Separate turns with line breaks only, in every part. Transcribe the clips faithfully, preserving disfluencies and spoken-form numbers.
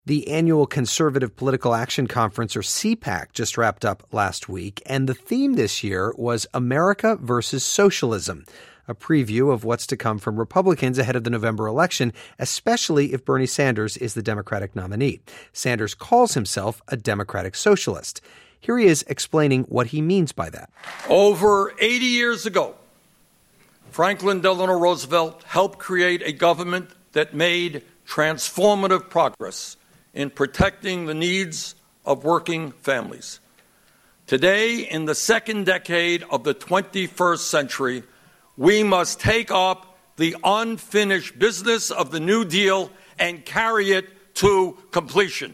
The annual Conservative Political Action Conference, or C PAC, just wrapped up last week, and the theme this year was America versus Socialism, a preview of what's to come from Republicans ahead of the November election, especially if Bernie Sanders is the Democratic nominee. Sanders calls himself a Democratic socialist. Here he is explaining what he means by that.
Over eighty years ago, Franklin Delano Roosevelt helped create a government that made transformative progress in protecting the needs of working families. Today, in the second decade of the twenty-first century, we must take up the unfinished business of the New Deal and carry it to completion.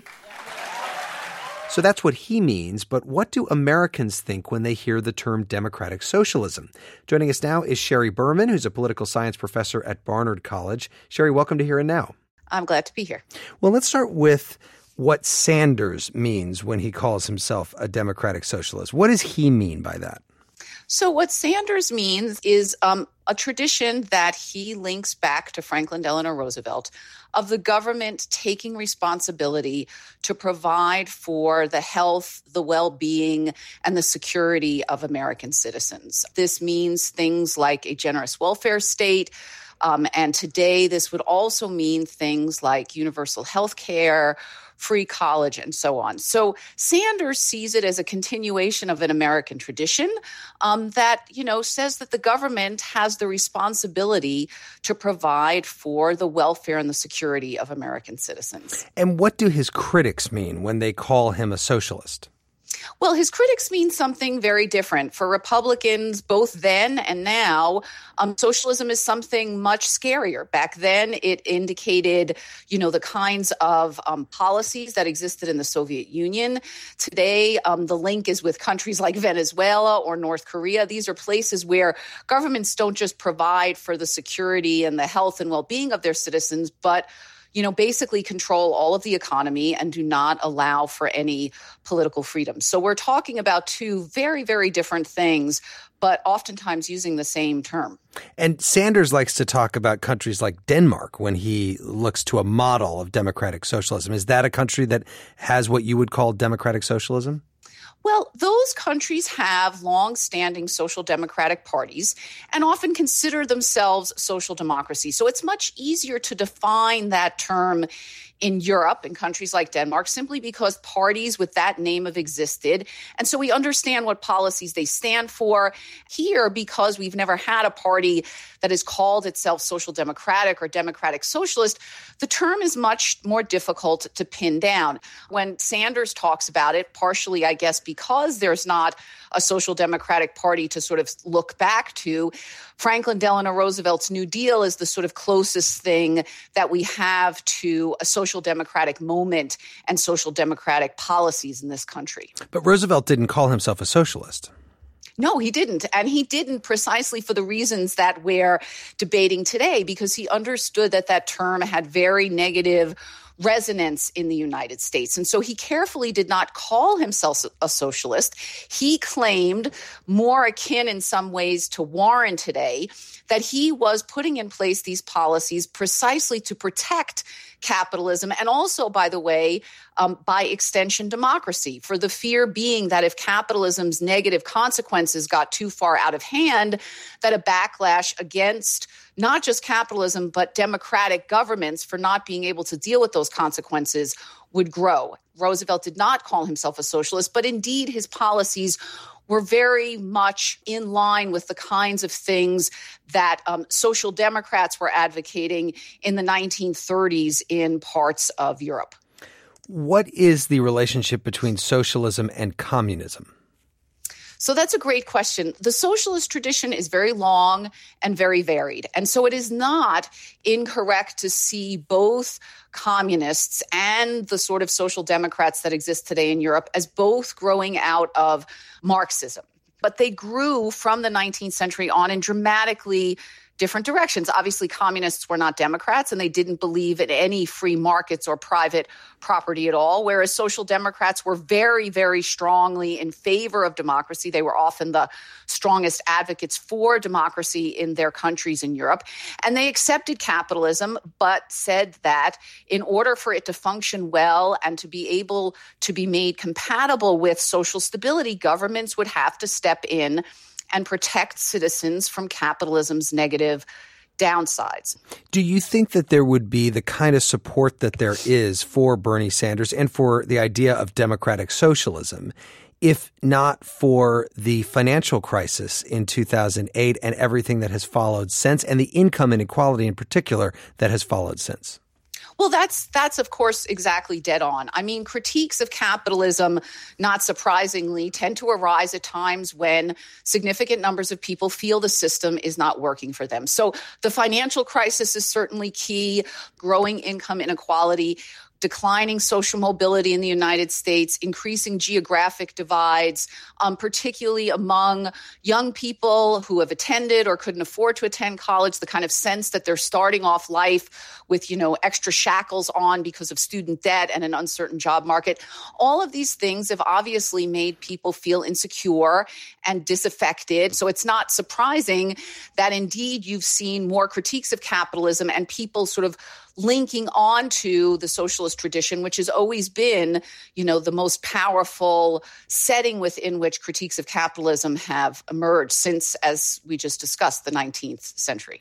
So that's what he means, but what do Americans think when they hear the term democratic socialism? Joining us now is Sherry Berman, who's a political science professor at Barnard College. Sherry, welcome to Here and Now.
I'm glad to be here.
Well, let's start with what Sanders means when he calls himself a democratic socialist. What does he mean by that?
So what Sanders means is um, a tradition that he links back to Franklin Delano Roosevelt of the government taking responsibility to provide for the health, the well-being, and the security of American citizens. This means things like a generous welfare state. Um, and today, this would also mean things like universal health care, free college, and so on. So Sanders sees it as a continuation of an American tradition um, that, you know, says that the government has the responsibility to provide for the welfare and the security of American citizens.
And what do his critics mean when they call him a socialist?
Well, his critics mean something very different. For Republicans, both then and now, um, socialism is something much scarier. Back then, it indicated, you know, the kinds of um, policies that existed in the Soviet Union. Today, um, the link is with countries like Venezuela or North Korea. These are places where governments don't just provide for the security and the health and well-being of their citizens, but you know, basically control all of the economy and do not allow for any political freedom. So we're talking about two very, very different things, but oftentimes using the same term.
And Sanders likes to talk about countries like Denmark when he looks to a model of democratic socialism. Is that a country that has what you would call democratic socialism?
Well, those countries have long-standing social democratic parties and often consider themselves social democracy. So it's much easier to define that term in Europe, in countries like Denmark, simply because parties with that name have existed. And so we understand what policies they stand for. Here, because we've never had a party that has called itself social democratic or democratic socialist, the term is much more difficult to pin down. When Sanders talks about it, partially, I guess, because there's not a social democratic party to sort of look back to, Franklin Delano Roosevelt's New Deal is the sort of closest thing that we have to a social democratic moment and social democratic policies in this country.
But Roosevelt didn't call himself a socialist.
No, he didn't. And he didn't precisely for the reasons that we're debating today, because he understood that that term had very negative resonance in the United States. And so he carefully did not call himself a socialist. He claimed, more akin in some ways to Warren today, that he was putting in place these policies precisely to protect capitalism and also, by the way, um, by extension, democracy, for the fear being that if capitalism's negative consequences got too far out of hand, that a backlash against not just capitalism, but democratic governments for not being able to deal with those consequences would grow. Roosevelt did not call himself a socialist, but indeed his policies were very much in line with the kinds of things that um, social democrats were advocating in the nineteen thirties in parts of Europe.
What is the relationship between socialism and communism?
So that's a great question. The socialist tradition is very long and very varied. And so it is not incorrect to see both communists and the sort of social democrats that exist today in Europe as both growing out of Marxism. But they grew from the nineteenth century on in dramatically different directions. Obviously, communists were not Democrats, and they didn't believe in any free markets or private property at all, whereas social democrats were very, very strongly in favor of democracy. They were often the strongest advocates for democracy in their countries in Europe. And they accepted capitalism, but said that in order for it to function well and to be able to be made compatible with social stability, governments would have to step in and protect citizens from capitalism's negative downsides.
Do you think that there would be the kind of support that there is for Bernie Sanders and for the idea of democratic socialism if not for the financial crisis in two thousand eight and everything that has followed since, and the income inequality in particular that has followed since?
Well, that's, that's of course, exactly dead on. I mean, critiques of capitalism, not surprisingly, tend to arise at times when significant numbers of people feel the system is not working for them. So the financial crisis is certainly key, growing income inequality, declining social mobility in the United States, increasing geographic divides, um, particularly among young people who have attended or couldn't afford to attend college, the kind of sense that they're starting off life with, you know, extra shackles on because of student debt and an uncertain job market. All of these things have obviously made people feel insecure and disaffected. So it's not surprising that indeed you've seen more critiques of capitalism and people sort of linking on to the socialist tradition, which has always been, you know, the most powerful setting within which critiques of capitalism have emerged since, as we just discussed, the nineteenth century.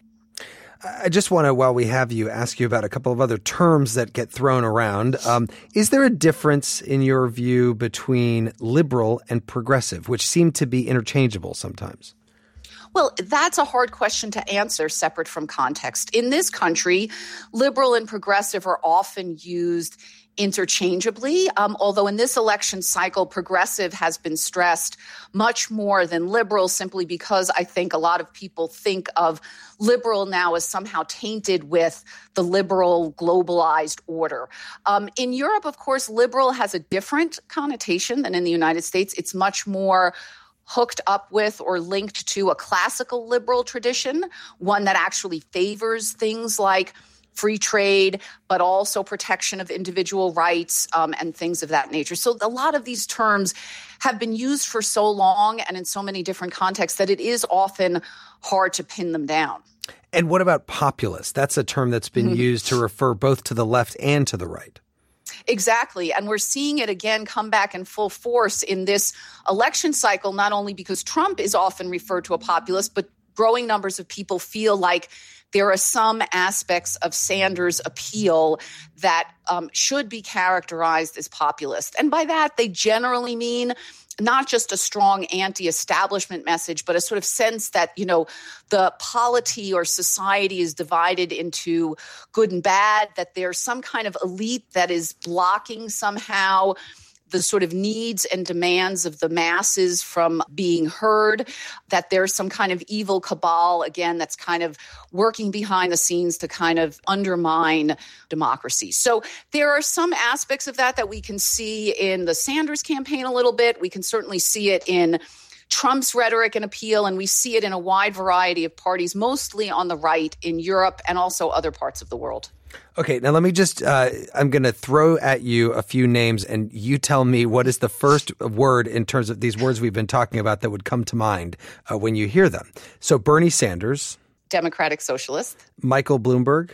I just want to, while we have you, ask you about a couple of other terms that get thrown around. Um, is there a difference, in your view, between liberal and progressive, which seem to be interchangeable sometimes?
Well, that's a hard question to answer separate from context. In this country, liberal and progressive are often used interchangeably, um, although in this election cycle, progressive has been stressed much more than liberal, simply because I think a lot of people think of liberal now as somehow tainted with the liberal globalized order. Um, in Europe, of course, liberal has a different connotation than in the United States. It's much more hooked up with or linked to a classical liberal tradition, one that actually favors things like free trade, but also protection of individual rights um, and things of that nature. So a lot of these terms have been used for so long and in so many different contexts that it is often hard to pin them down.
And what about populist? That's a term that's been mm-hmm. used to refer both to the left and to the right.
Exactly. And we're seeing it again come back in full force in this election cycle, not only because Trump is often referred to a populist, but growing numbers of people feel like there are some aspects of Sanders' appeal that um, should be characterized as populist. And by that, they generally mean not just a strong anti-establishment message, but a sort of sense that, you know, the polity or society is divided into good and bad, that there's some kind of elite that is blocking somehow the sort of needs and demands of the masses from being heard, that there's some kind of evil cabal, again, that's kind of working behind the scenes to kind of undermine democracy. So there are some aspects of that that we can see in the Sanders campaign a little bit. We can certainly see it in Trump's rhetoric and appeal, and we see it in a wide variety of parties, mostly on the right in Europe and also other parts of the world.
Okay, now let me just, uh, I'm going to throw at you a few names and you tell me what is the first word in terms of these words we've been talking about that would come to mind uh, when you hear them. So Bernie Sanders.
Democratic Socialist.
Michael Bloomberg.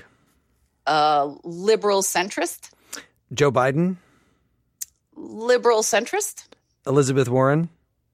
Uh, liberal centrist.
Joe Biden.
Liberal centrist.
Elizabeth Warren.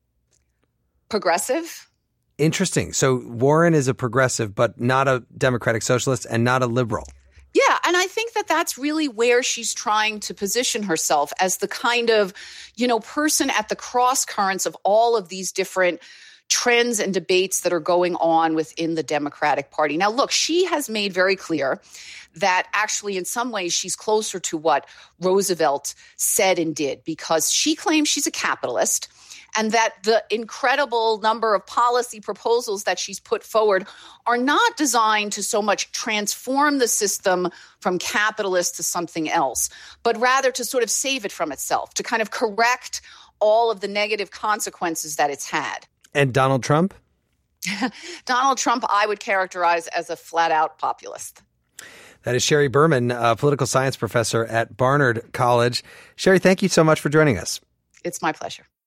Progressive.
Interesting. So Warren is a progressive, but not a Democratic Socialist and not a liberal.
Yeah, and I think that that's really where she's trying to position herself, as the kind of, you know, person at the cross currents of all of these different trends and debates that are going on within the Democratic Party. Now, look, she has made very clear that actually in some ways she's closer to what Roosevelt said and did, because she claims she's a capitalist, and that the incredible number of policy proposals that she's put forward are not designed to so much transform the system from capitalist to something else, but rather to sort of save it from itself, to kind of correct all of the negative consequences that it's had.
And Donald Trump?
Donald Trump, I would characterize as a flat-out populist.
That is Sherry Berman, a political science professor at Barnard College. Sherry, thank you so much for joining us.
It's my pleasure.